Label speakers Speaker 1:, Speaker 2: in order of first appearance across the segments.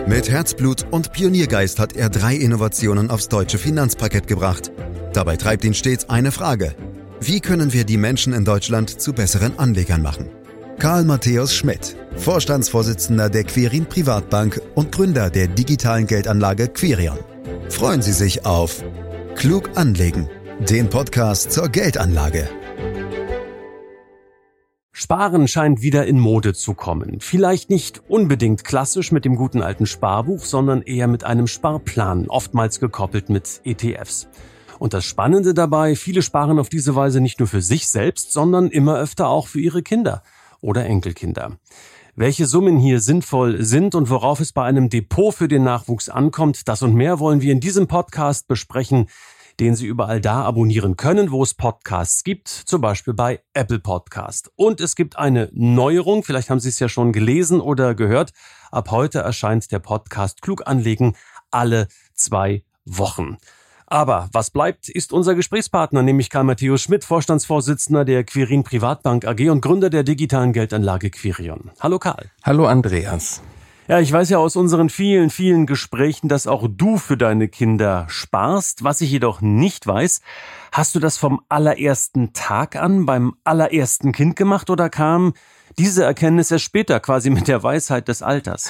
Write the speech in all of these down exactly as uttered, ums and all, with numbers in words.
Speaker 1: Mit Herzblut und Pioniergeist hat er drei Innovationen aufs deutsche Finanzparkett gebracht. Dabei treibt ihn stets eine Frage: Wie können wir die Menschen in Deutschland zu besseren Anlegern machen? Karl Matthäus Schmidt, Vorstandsvorsitzender der Quirin Privatbank und Gründer der digitalen Geldanlage Quirion. Freuen Sie sich auf Klug anlegen, den Podcast zur Geldanlage.
Speaker 2: Sparen scheint wieder in Mode zu kommen. Vielleicht nicht unbedingt klassisch mit dem guten alten Sparbuch, sondern eher mit einem Sparplan, oftmals gekoppelt mit E T Fs. Und das Spannende dabei, viele sparen auf diese Weise nicht nur für sich selbst, sondern immer öfter auch für ihre Kinder oder Enkelkinder. Welche Summen hier sinnvoll sind und worauf es bei einem Depot für den Nachwuchs ankommt, das und mehr wollen wir in diesem Podcast besprechen, den Sie überall da abonnieren können, wo es Podcasts gibt, zum Beispiel bei Apple Podcast. Und es gibt eine Neuerung, vielleicht haben Sie es ja schon gelesen oder gehört. Ab heute erscheint der Podcast Klug anlegen alle zwei Wochen. Aber was bleibt, ist unser Gesprächspartner, nämlich Karl Matthäus Schmidt, Vorstandsvorsitzender der Quirin Privatbank A G und Gründer der digitalen Geldanlage Quirion. Hallo Karl.
Speaker 3: Hallo Andreas.
Speaker 2: Ja, ich weiß ja aus unseren vielen, vielen Gesprächen, dass auch du für deine Kinder sparst. Was ich jedoch nicht weiß, hast du das vom allerersten Tag an beim allerersten Kind gemacht oder kam diese Erkenntnis erst später, quasi mit der Weisheit des Alters?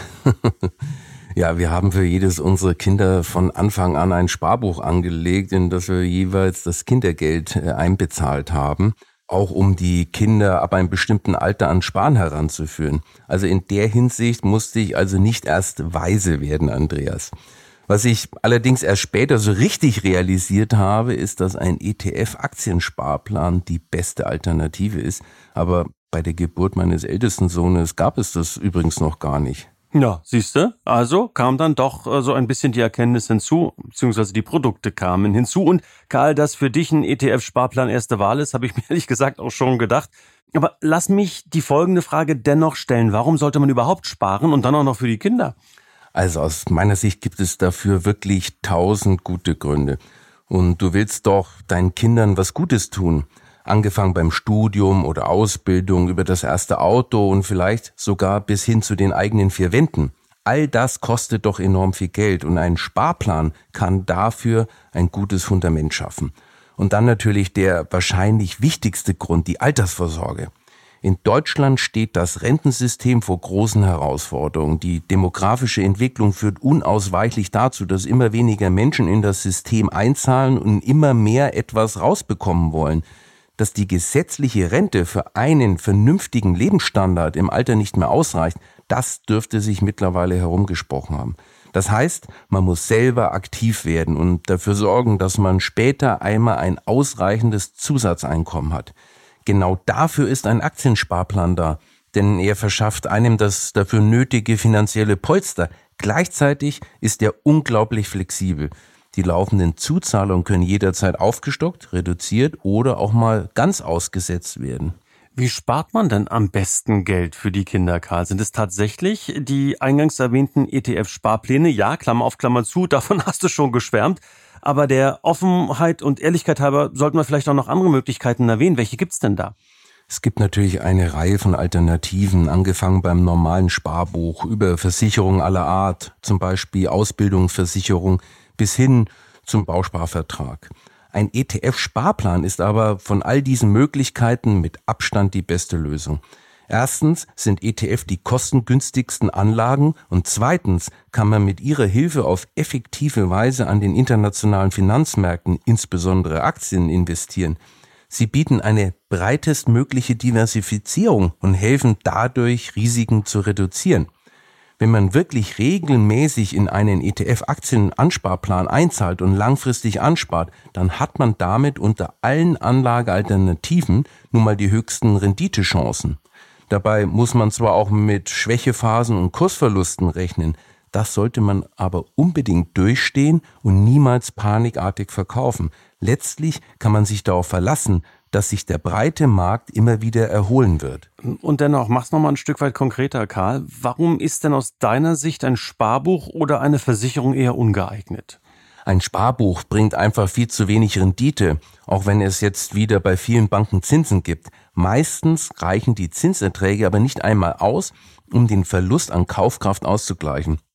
Speaker 3: Ja, wir haben für jedes unserer Kinder von Anfang an ein Sparbuch angelegt, in das wir jeweils das Kindergeld einbezahlt haben, auch um die Kinder ab einem bestimmten Alter an Sparen heranzuführen. Also in der Hinsicht musste ich also nicht erst weise werden, Andreas. Was ich allerdings erst später so richtig realisiert habe, ist, dass ein E T F-Aktiensparplan die beste Alternative ist. Aber bei der Geburt meines ältesten Sohnes gab es das übrigens noch gar nicht.
Speaker 2: Ja, siehste, also kam dann doch äh, so ein bisschen die Erkenntnis hinzu, beziehungsweise die Produkte kamen hinzu. Und Karl, dass für dich ein E T F-Sparplan erste Wahl ist, habe ich mir ehrlich gesagt auch schon gedacht. Aber lass mich die folgende Frage dennoch stellen. Warum sollte man überhaupt sparen und dann auch noch für die Kinder?
Speaker 3: Also aus meiner Sicht gibt es dafür wirklich tausend gute Gründe. Und du willst doch deinen Kindern was Gutes tun. Angefangen beim Studium oder Ausbildung, über das erste Auto und vielleicht sogar bis hin zu den eigenen vier Wänden. All das kostet doch enorm viel Geld und ein Sparplan kann dafür ein gutes Fundament schaffen. Und dann natürlich der wahrscheinlich wichtigste Grund, die Altersvorsorge. In Deutschland steht das Rentensystem vor großen Herausforderungen. Die demografische Entwicklung führt unausweichlich dazu, dass immer weniger Menschen in das System einzahlen und immer mehr etwas rausbekommen wollen. Dass die gesetzliche Rente für einen vernünftigen Lebensstandard im Alter nicht mehr ausreicht, das dürfte sich mittlerweile herumgesprochen haben. Das heißt, man muss selber aktiv werden und dafür sorgen, dass man später einmal ein ausreichendes Zusatzeinkommen hat. Genau dafür ist ein Aktiensparplan da, denn er verschafft einem das dafür nötige finanzielle Polster. Gleichzeitig ist er unglaublich flexibel. Die laufenden Zuzahlungen können jederzeit aufgestockt, reduziert oder auch mal ganz ausgesetzt werden.
Speaker 2: Wie spart man denn am besten Geld für die Kinder, Karl? Sind es tatsächlich die eingangs erwähnten E T F-Sparpläne? Ja, Klammer auf Klammer zu, davon hast du schon geschwärmt. Aber der Offenheit und Ehrlichkeit halber sollten wir vielleicht auch noch andere Möglichkeiten erwähnen. Welche gibt's denn da?
Speaker 3: Es gibt natürlich eine Reihe von Alternativen, angefangen beim normalen Sparbuch, über Versicherungen aller Art, zum Beispiel Ausbildungsversicherung, bis hin zum Bausparvertrag. Ein E T F-Sparplan ist aber von all diesen Möglichkeiten mit Abstand die beste Lösung. Erstens sind E T F die kostengünstigsten Anlagen und zweitens kann man mit ihrer Hilfe auf effektive Weise an den internationalen Finanzmärkten, insbesondere Aktien, investieren. Sie bieten eine breitestmögliche Diversifizierung und helfen dadurch, Risiken zu reduzieren. Wenn man wirklich regelmäßig in einen E T F-Aktien-Ansparplan einzahlt und langfristig anspart, dann hat man damit unter allen Anlagealternativen nun mal die höchsten Renditechancen. Dabei muss man zwar auch mit Schwächephasen und Kursverlusten rechnen, das sollte man aber unbedingt durchstehen und niemals panikartig verkaufen. Letztlich kann man sich darauf verlassen, dass sich der breite Markt immer wieder erholen wird.
Speaker 2: Und dennoch, mach's noch mal ein Stück weit konkreter, Karl. Warum ist denn aus deiner Sicht ein Sparbuch oder eine Versicherung eher ungeeignet?
Speaker 3: Ein Sparbuch bringt einfach viel zu wenig Rendite, auch wenn es jetzt wieder bei vielen Banken Zinsen gibt. Meistens reichen die Zinserträge aber nicht einmal aus, um den Verlust an Kaufkraft auszugleichen.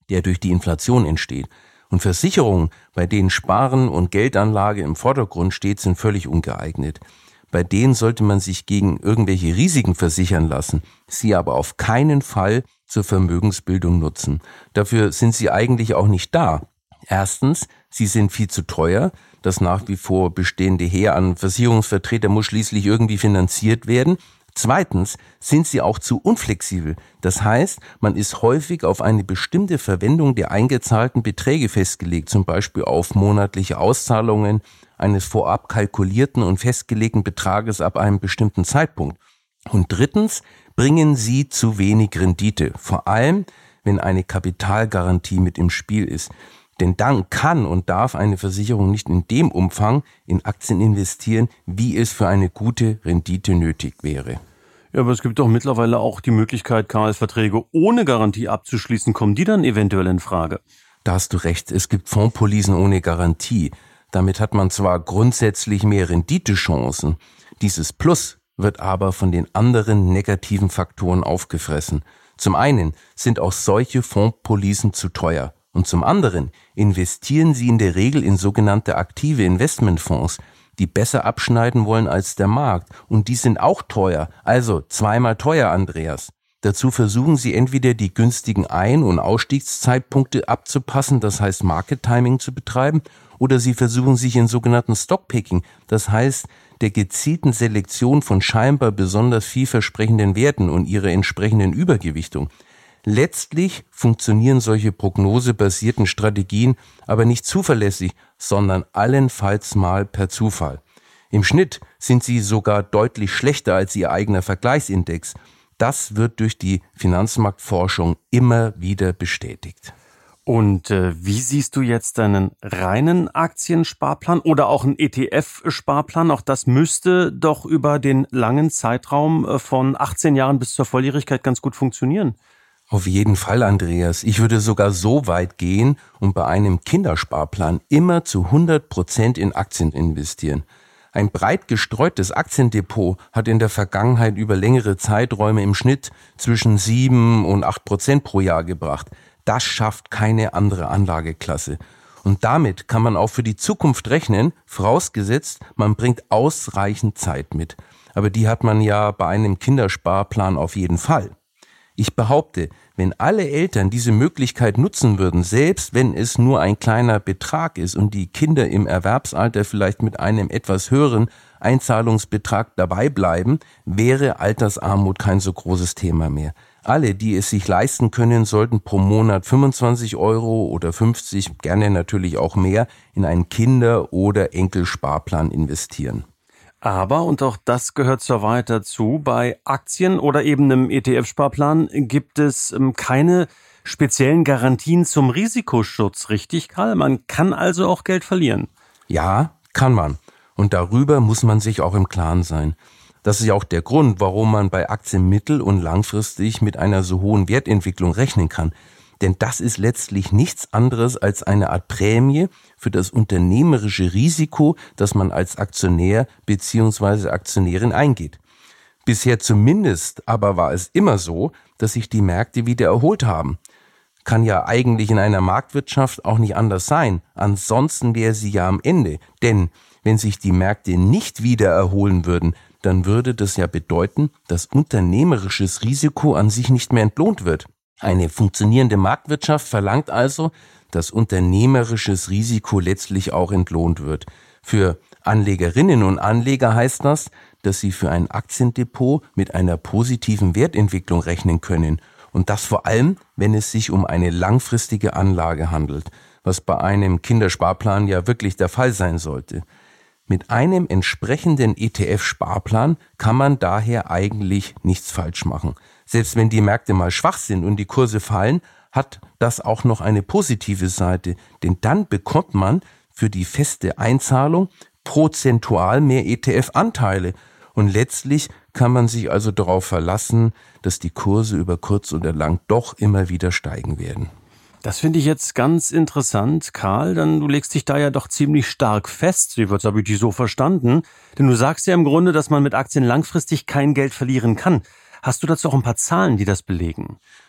Speaker 3: der durch die Inflation entsteht. Und Versicherungen, bei denen Sparen und Geldanlage im Vordergrund steht, sind völlig ungeeignet. Bei denen sollte man sich gegen irgendwelche Risiken versichern lassen, sie aber auf keinen Fall zur Vermögensbildung nutzen. Dafür sind sie eigentlich auch nicht da. Erstens, sie sind viel zu teuer. Das nach wie vor bestehende Heer an Versicherungsvertretern muss schließlich irgendwie finanziert werden. Zweitens sind sie auch zu unflexibel. Das heißt, man ist häufig auf eine bestimmte Verwendung der eingezahlten Beträge festgelegt, zum Beispiel auf monatliche Auszahlungen eines vorab kalkulierten und festgelegten Betrages ab einem bestimmten Zeitpunkt. Und drittens bringen sie zu wenig Rendite, vor allem wenn eine Kapitalgarantie mit im Spiel ist. Denn dann kann und darf eine Versicherung nicht in dem Umfang in Aktien investieren, wie es für eine gute Rendite nötig wäre.
Speaker 2: Ja, aber es gibt doch mittlerweile auch die Möglichkeit, Karl, Verträge ohne Garantie abzuschließen. Kommen die dann eventuell in Frage?
Speaker 3: Da hast du recht, es gibt Fondspolicen ohne Garantie. Damit hat man zwar grundsätzlich mehr Renditechancen, dieses Plus wird aber von den anderen negativen Faktoren aufgefressen. Zum einen sind auch solche Fondspolicen zu teuer. Und zum anderen investieren sie in der Regel in sogenannte aktive Investmentfonds, die besser abschneiden wollen als der Markt. Und die sind auch teuer, also zweimal teuer, Andreas. Dazu versuchen sie entweder die günstigen Ein- und Ausstiegszeitpunkte abzupassen, das heißt Market Timing zu betreiben, oder sie versuchen sich in sogenannten Stockpicking, das heißt der gezielten Selektion von scheinbar besonders vielversprechenden Werten und ihrer entsprechenden Übergewichtung. Letztlich funktionieren solche prognosebasierten Strategien aber nicht zuverlässig, sondern allenfalls mal per Zufall. Im Schnitt sind sie sogar deutlich schlechter als ihr eigener Vergleichsindex. Das wird durch die Finanzmarktforschung immer wieder bestätigt.
Speaker 2: Und äh, wie siehst du jetzt deinen reinen Aktiensparplan oder auch einen E T F-Sparplan? Auch das müsste doch über den langen Zeitraum von achtzehn Jahren bis zur Volljährigkeit ganz gut funktionieren.
Speaker 3: Auf jeden Fall, Andreas. Ich würde sogar so weit gehen und bei einem Kindersparplan immer zu hundert Prozent in Aktien investieren. Ein breit gestreutes Aktiendepot hat in der Vergangenheit über längere Zeiträume im Schnitt zwischen sieben und acht Prozent pro Jahr gebracht. Das schafft keine andere Anlageklasse. Und damit kann man auch für die Zukunft rechnen, vorausgesetzt, man bringt ausreichend Zeit mit. Aber die hat man ja bei einem Kindersparplan auf jeden Fall. Ich behaupte, wenn alle Eltern diese Möglichkeit nutzen würden, selbst wenn es nur ein kleiner Betrag ist und die Kinder im Erwerbsalter vielleicht mit einem etwas höheren Einzahlungsbetrag dabei bleiben, wäre Altersarmut kein so großes Thema mehr. Alle, die es sich leisten können, sollten pro Monat fünfundzwanzig Euro oder fünfzig, gerne natürlich auch mehr, in einen Kinder- oder Enkelsparplan investieren.
Speaker 2: Aber, und auch das gehört zur Wahrheit dazu, bei Aktien oder eben einem E T F-Sparplan gibt es ähm, keine speziellen Garantien zum Risikoschutz, richtig, Karl? Man kann also auch Geld verlieren.
Speaker 3: Ja, kann man. Und darüber muss man sich auch im Klaren sein. Das ist ja auch der Grund, warum man bei Aktien mittel- und langfristig mit einer so hohen Wertentwicklung rechnen kann. Denn das ist letztlich nichts anderes als eine Art Prämie für das unternehmerische Risiko, das man als Aktionär bzw. Aktionärin eingeht. Bisher zumindest aber war es immer so, dass sich die Märkte wieder erholt haben. Kann ja eigentlich in einer Marktwirtschaft auch nicht anders sein. Ansonsten wäre sie ja am Ende. Denn wenn sich die Märkte nicht wieder erholen würden, dann würde das ja bedeuten, dass unternehmerisches Risiko an sich nicht mehr entlohnt wird. Eine funktionierende Marktwirtschaft verlangt also, dass unternehmerisches Risiko letztlich auch entlohnt wird. Für Anlegerinnen und Anleger heißt das, dass sie für ein Aktiendepot mit einer positiven Wertentwicklung rechnen können. Und das vor allem, wenn es sich um eine langfristige Anlage handelt, was bei einem Kindersparplan ja wirklich der Fall sein sollte. Mit einem entsprechenden E T F-Sparplan kann man daher eigentlich nichts falsch machen. Selbst wenn die Märkte mal schwach sind und die Kurse fallen, hat das auch noch eine positive Seite. Denn dann bekommt man für die feste Einzahlung prozentual mehr E T F-Anteile. Und letztlich kann man sich also darauf verlassen, dass die Kurse über kurz oder lang doch immer wieder steigen werden.
Speaker 2: Das finde ich jetzt ganz interessant, Karl, denn du legst dich da ja doch ziemlich stark fest. Das habe ich dich so verstanden. Denn du sagst ja im Grunde, dass man mit Aktien langfristig kein Geld verlieren kann. Hast du dazu auch ein paar Zahlen, die das belegen?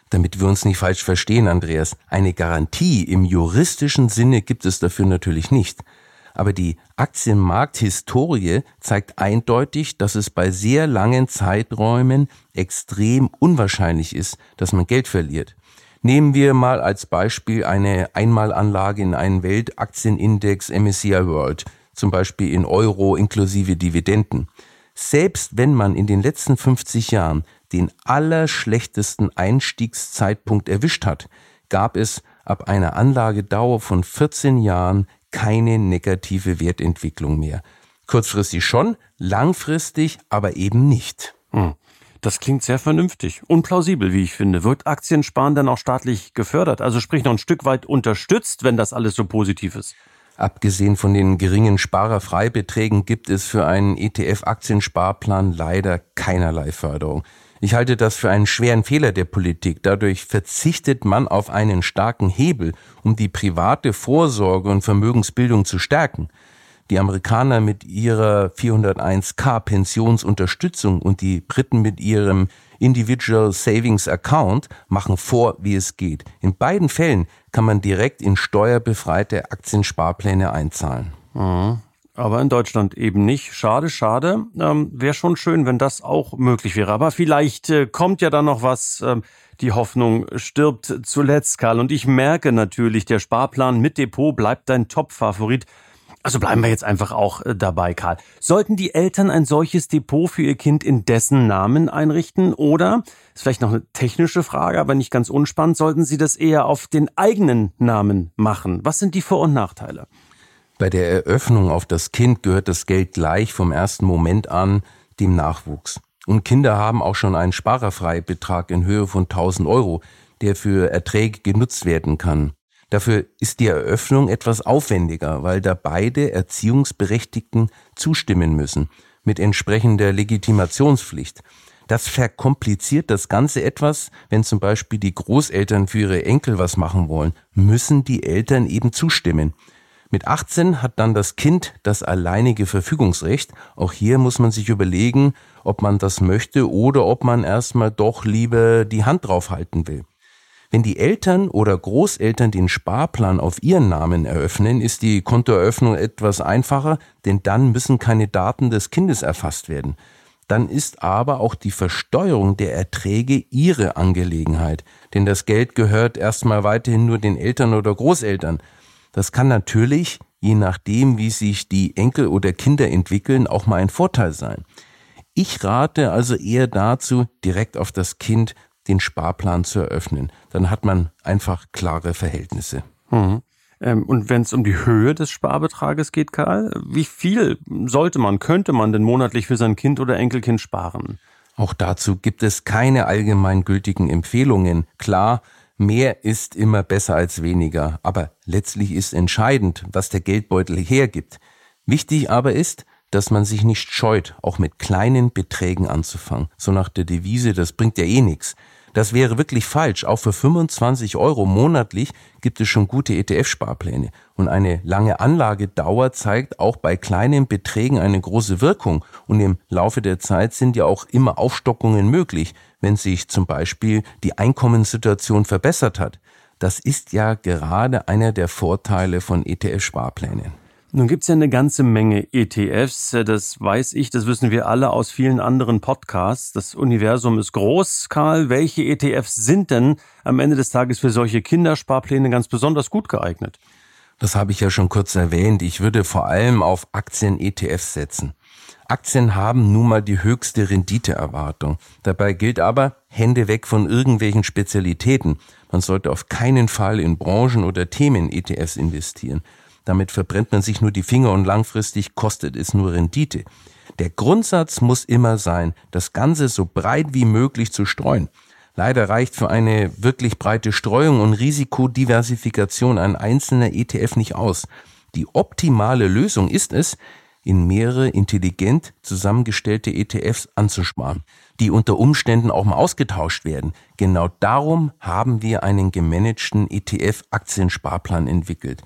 Speaker 3: Damit wir uns nicht falsch verstehen, Andreas, eine Garantie im juristischen Sinne gibt es dafür natürlich nicht. Aber die Aktienmarkthistorie zeigt eindeutig, dass es bei sehr langen Zeiträumen extrem unwahrscheinlich ist, dass man Geld verliert. Nehmen wir mal als Beispiel eine Einmalanlage in einen Weltaktienindex M S C I World, zum Beispiel in Euro inklusive Dividenden. Selbst wenn man in den letzten fünfzig Jahren den allerschlechtesten Einstiegszeitpunkt erwischt hat, gab es ab einer Anlagedauer von vierzehn Jahren keine negative Wertentwicklung mehr. Kurzfristig schon, langfristig aber eben nicht.
Speaker 2: Hm. Das klingt sehr vernünftig und plausibel, wie ich finde. Wird Aktiensparen dann auch staatlich gefördert? Also sprich noch ein Stück weit unterstützt, wenn das alles so positiv ist?
Speaker 3: Abgesehen von den geringen Sparerfreibeträgen gibt es für einen E T F-Aktiensparplan leider keinerlei Förderung. Ich halte das für einen schweren Fehler der Politik. Dadurch verzichtet man auf einen starken Hebel, um die private Vorsorge und Vermögensbildung zu stärken. Die Amerikaner mit ihrer vierhunderteins K Pensionsunterstützung und die Briten mit ihrem Individual Savings Account machen vor, wie es geht. In beiden Fällen kann man direkt in steuerbefreite Aktiensparpläne einzahlen.
Speaker 2: Mhm. Aber in Deutschland eben nicht. Schade, schade. Ähm, wäre schon schön, wenn das auch möglich wäre. Aber vielleicht äh, kommt ja dann noch was. Ähm, die Hoffnung stirbt zuletzt, Karl. Und ich merke natürlich, der Sparplan mit Depot bleibt dein Top-Favorit. Also bleiben wir jetzt einfach auch äh, dabei, Karl. Sollten die Eltern ein solches Depot für ihr Kind in dessen Namen einrichten? Oder, ist vielleicht noch eine technische Frage, aber nicht ganz unspannend, sollten sie das eher auf den eigenen Namen machen? Was sind die Vor- und Nachteile?
Speaker 3: Bei der Eröffnung auf das Kind gehört das Geld gleich vom ersten Moment an dem Nachwuchs. Und Kinder haben auch schon einen Sparerfreibetrag in Höhe von tausend Euro, der für Erträge genutzt werden kann. Dafür ist die Eröffnung etwas aufwendiger, weil da beide Erziehungsberechtigten zustimmen müssen, mit entsprechender Legitimationspflicht. Das verkompliziert das Ganze etwas, wenn zum Beispiel die Großeltern für ihre Enkel was machen wollen, müssen die Eltern eben zustimmen. Mit achtzehn hat dann das Kind das alleinige Verfügungsrecht. Auch hier muss man sich überlegen, ob man das möchte oder ob man erstmal doch lieber die Hand drauf halten will. Wenn die Eltern oder Großeltern den Sparplan auf ihren Namen eröffnen, ist die Kontoeröffnung etwas einfacher, denn dann müssen keine Daten des Kindes erfasst werden. Dann ist aber auch die Versteuerung der Erträge ihre Angelegenheit, denn das Geld gehört erstmal weiterhin nur den Eltern oder Großeltern. Das kann natürlich, je nachdem, wie sich die Enkel oder Kinder entwickeln, auch mal ein Vorteil sein. Ich rate also eher dazu, direkt auf das Kind den Sparplan zu eröffnen. Dann hat man einfach klare Verhältnisse.
Speaker 2: Mhm. Ähm, und wenn es um die Höhe des Sparbetrages geht, Karl, wie viel sollte man, könnte man denn monatlich für sein Kind oder Enkelkind sparen?
Speaker 3: Auch dazu gibt es keine allgemeingültigen Empfehlungen. Klar, mehr ist immer besser als weniger, aber letztlich ist entscheidend, was der Geldbeutel hergibt. Wichtig aber ist, dass man sich nicht scheut, auch mit kleinen Beträgen anzufangen. So nach der Devise, das bringt ja eh nichts. Das wäre wirklich falsch. Auch für fünfundzwanzig Euro monatlich gibt es schon gute E T F-Sparpläne. Und eine lange Anlagedauer zeigt auch bei kleinen Beträgen eine große Wirkung. Und im Laufe der Zeit sind ja auch immer Aufstockungen möglich, wenn sich zum Beispiel die Einkommenssituation verbessert hat. Das ist ja gerade einer der Vorteile von E T F-Sparplänen.
Speaker 2: Nun gibt's ja eine ganze Menge E T Fs, das weiß ich, das wissen wir alle aus vielen anderen Podcasts. Das Universum ist groß. Karl, welche E T Fs sind denn am Ende des Tages für solche Kindersparpläne ganz besonders gut geeignet?
Speaker 3: Das habe ich ja schon kurz erwähnt. Ich würde vor allem auf Aktien-E T Fs setzen. Aktien haben nun mal die höchste Renditeerwartung. Dabei gilt aber, Hände weg von irgendwelchen Spezialitäten. Man sollte auf keinen Fall in Branchen oder Themen-E T Fs investieren. Damit verbrennt man sich nur die Finger und langfristig kostet es nur Rendite. Der Grundsatz muss immer sein, das Ganze so breit wie möglich zu streuen. Leider reicht für eine wirklich breite Streuung und Risikodiversifikation ein einzelner E T F nicht aus. Die optimale Lösung ist es, in mehrere intelligent zusammengestellte E T Fs anzusparen, die unter Umständen auch mal ausgetauscht werden. Genau darum haben wir einen gemanagten E T F-Aktiensparplan entwickelt.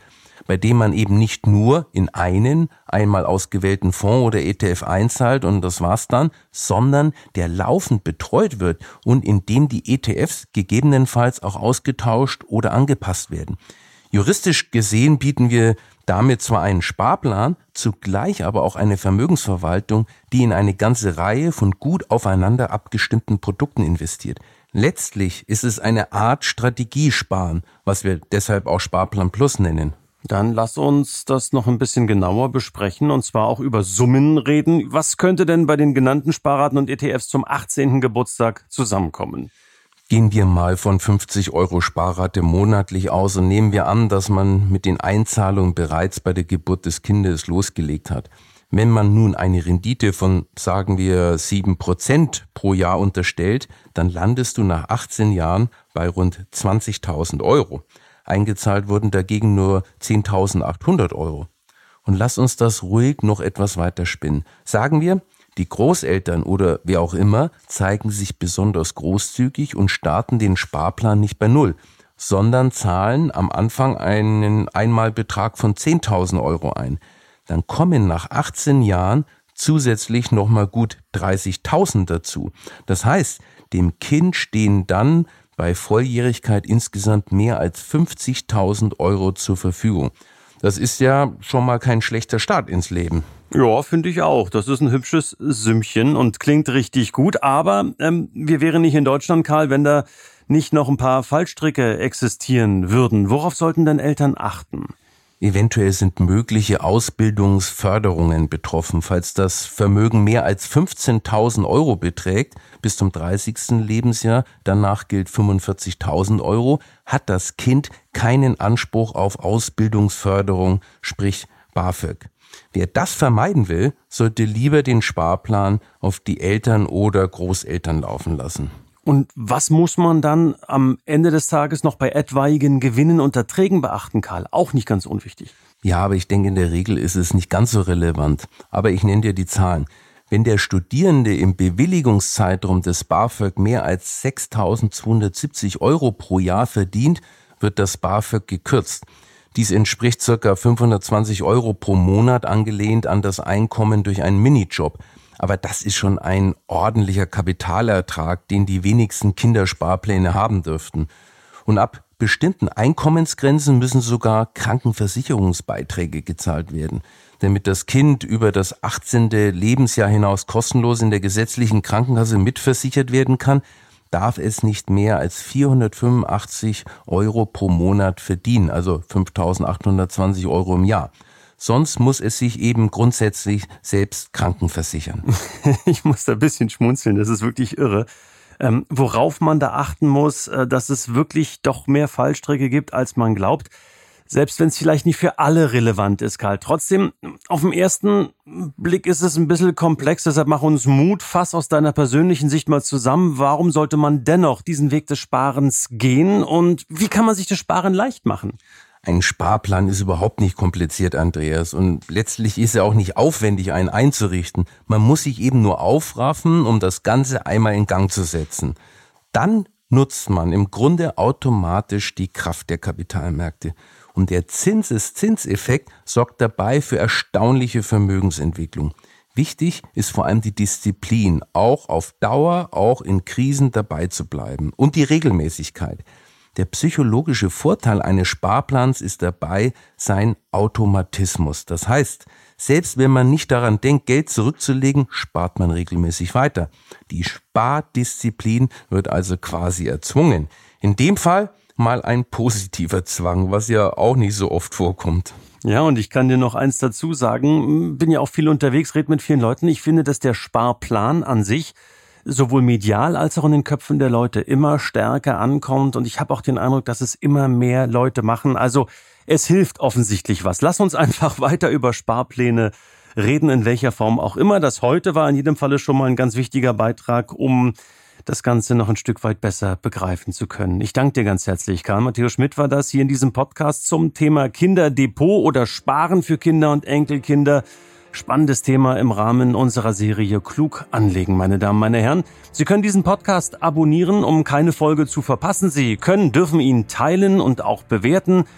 Speaker 3: bei dem man eben nicht nur in einen einmal ausgewählten Fonds oder E T F einzahlt und das war's dann, sondern der laufend betreut wird und in dem die E T Fs gegebenenfalls auch ausgetauscht oder angepasst werden. Juristisch gesehen bieten wir damit zwar einen Sparplan, zugleich aber auch eine Vermögensverwaltung, die in eine ganze Reihe von gut aufeinander abgestimmten Produkten investiert. Letztlich ist es eine Art Strategiesparen, was wir deshalb auch Sparplan Plus nennen.
Speaker 2: Dann lass uns das noch ein bisschen genauer besprechen und zwar auch über Summen reden. Was könnte denn bei den genannten Sparraten und E T Fs zum achtzehnten Geburtstag zusammenkommen?
Speaker 3: Gehen wir mal von fünfzig Euro Sparrate monatlich aus und nehmen wir an, dass man mit den Einzahlungen bereits bei der Geburt des Kindes losgelegt hat. Wenn man nun eine Rendite von, sagen wir, sieben Prozent pro Jahr unterstellt, dann landest du nach achtzehn Jahren bei rund zwanzigtausend Euro. Eingezahlt wurden dagegen nur zehntausendachthundert Euro. Und lass uns das ruhig noch etwas weiter spinnen. Sagen wir, die Großeltern oder wer auch immer zeigen sich besonders großzügig und starten den Sparplan nicht bei Null, sondern zahlen am Anfang einen Einmalbetrag von zehntausend Euro ein. Dann kommen nach achtzehn Jahren zusätzlich nochmal gut dreißigtausend dazu. Das heißt, dem Kind stehen dann bei Volljährigkeit insgesamt mehr als fünfzigtausend Euro zur Verfügung. Das ist ja schon mal kein schlechter Start ins Leben.
Speaker 2: Ja, finde ich auch. Das ist ein hübsches Sümmchen und klingt richtig gut. Aber ähm, wir wären nicht in Deutschland, Karl, wenn da nicht noch ein paar Fallstricke existieren würden. Worauf sollten denn Eltern achten?
Speaker 3: Eventuell sind mögliche Ausbildungsförderungen betroffen. Falls das Vermögen mehr als fünfzehntausend Euro beträgt, bis zum dreißigsten Lebensjahr, danach gilt fünfundvierzigtausend Euro, hat das Kind keinen Anspruch auf Ausbildungsförderung, sprich BAföG. Wer das vermeiden will, sollte lieber den Sparplan auf die Eltern oder Großeltern laufen lassen.
Speaker 2: Und was muss man dann am Ende des Tages noch bei etwaigen Gewinnen und Erträgen beachten, Karl? Auch nicht ganz unwichtig.
Speaker 3: Ja, aber ich denke, in der Regel ist es nicht ganz so relevant. Aber ich nenne dir die Zahlen. Wenn der Studierende im Bewilligungszeitraum des BAföG mehr als sechstausendzweihundertsiebzig Euro pro Jahr verdient, wird das BAföG gekürzt. Dies entspricht ca. fünfhundertzwanzig Euro pro Monat, angelehnt an das Einkommen durch einen Minijob. Aber das ist schon ein ordentlicher Kapitalertrag, den die wenigsten Kindersparpläne haben dürften. Und ab bestimmten Einkommensgrenzen müssen sogar Krankenversicherungsbeiträge gezahlt werden. Damit das Kind über das achtzehnte Lebensjahr hinaus kostenlos in der gesetzlichen Krankenkasse mitversichert werden kann, darf es nicht mehr als vierhundertfünfundachtzig Euro pro Monat verdienen, also fünftausendachthundertzwanzig Euro im Jahr. Sonst muss es sich eben grundsätzlich selbst krankenversichern.
Speaker 2: Ich muss da ein bisschen schmunzeln, das ist wirklich irre. Ähm, worauf man da achten muss, äh, dass es wirklich doch mehr Fallstricke gibt, als man glaubt. Selbst wenn es vielleicht nicht für alle relevant ist, Karl. Trotzdem, auf den ersten Blick ist es ein bisschen komplex, deshalb mach uns Mut, fass aus deiner persönlichen Sicht mal zusammen. Warum sollte man dennoch diesen Weg des Sparens gehen und wie kann man sich das Sparen leicht machen?
Speaker 3: Ein Sparplan ist überhaupt nicht kompliziert, Andreas, und letztlich ist er auch nicht aufwendig, einen einzurichten. Man muss sich eben nur aufraffen, um das Ganze einmal in Gang zu setzen. Dann nutzt man im Grunde automatisch die Kraft der Kapitalmärkte. Und der Zinseszinseffekt sorgt dabei für erstaunliche Vermögensentwicklung. Wichtig ist vor allem die Disziplin, auch auf Dauer, auch in Krisen dabei zu bleiben. Und die Regelmäßigkeit. Der psychologische Vorteil eines Sparplans ist dabei sein Automatismus. Das heißt, selbst wenn man nicht daran denkt, Geld zurückzulegen, spart man regelmäßig weiter. Die Spardisziplin wird also quasi erzwungen. In dem Fall mal ein positiver Zwang, was ja auch nicht so oft vorkommt.
Speaker 2: Ja, und ich kann dir noch eins dazu sagen, bin ja auch viel unterwegs, rede mit vielen Leuten. Ich finde, dass der Sparplan an sich sowohl medial als auch in den Köpfen der Leute immer stärker ankommt. Und ich habe auch den Eindruck, dass es immer mehr Leute machen. Also es hilft offensichtlich was. Lass uns einfach weiter über Sparpläne reden, in welcher Form auch immer. Das heute war in jedem Falle schon mal ein ganz wichtiger Beitrag, um das Ganze noch ein Stück weit besser begreifen zu können. Ich danke dir ganz herzlich. Karl Matthäus Schmidt war das hier in diesem Podcast zum Thema Kinderdepot oder Sparen für Kinder und Enkelkinder. Spannendes Thema im Rahmen unserer Serie Klug anlegen, meine Damen, meine Herren. Sie können diesen Podcast abonnieren, um keine Folge zu verpassen. Sie können, dürfen ihn teilen und auch bewerten.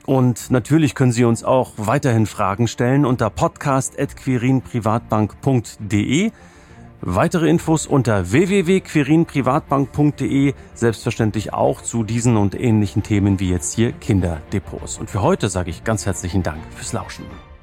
Speaker 2: Und natürlich können Sie uns auch weiterhin Fragen stellen unter podcast at quirinprivatbank punkt de. Weitere Infos unter w w w punkt quirinprivatbank punkt de, selbstverständlich auch zu diesen und ähnlichen Themen wie jetzt hier Kinderdepots. Und für heute sage ich ganz herzlichen Dank fürs Lauschen.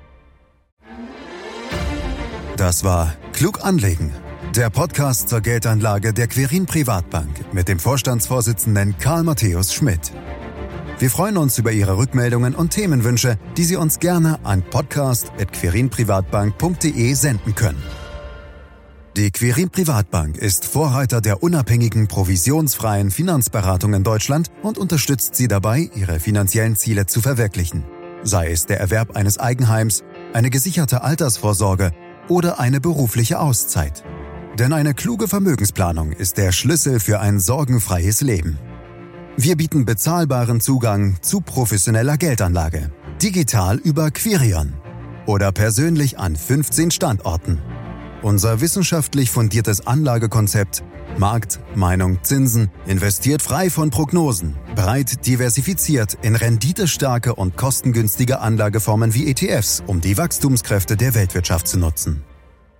Speaker 1: Das war Klug anlegen, der Podcast zur Geldanlage der Quirin Privatbank mit dem Vorstandsvorsitzenden Karl Matthäus Schmidt. Wir freuen uns über Ihre Rückmeldungen und Themenwünsche, die Sie uns gerne an podcast at quirinprivatbank punkt de senden können. Die Quirin Privatbank ist Vorreiter der unabhängigen, provisionsfreien Finanzberatung in Deutschland und unterstützt Sie dabei, Ihre finanziellen Ziele zu verwirklichen. Sei es der Erwerb eines Eigenheims, eine gesicherte Altersvorsorge oder eine berufliche Auszeit. Denn eine kluge Vermögensplanung ist der Schlüssel für ein sorgenfreies Leben. Wir bieten bezahlbaren Zugang zu professioneller Geldanlage, digital über Quirion oder persönlich an fünfzehn Standorten. Unser wissenschaftlich fundiertes Anlagekonzept Markt, Meinung, Zinsen investiert frei von Prognosen, breit diversifiziert in renditestarke und kostengünstige Anlageformen wie E T Fs, um die Wachstumskräfte der Weltwirtschaft zu nutzen.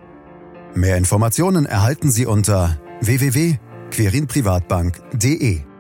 Speaker 1: Mehr Informationen erhalten Sie unter w w w punkt quirinprivatbank punkt de.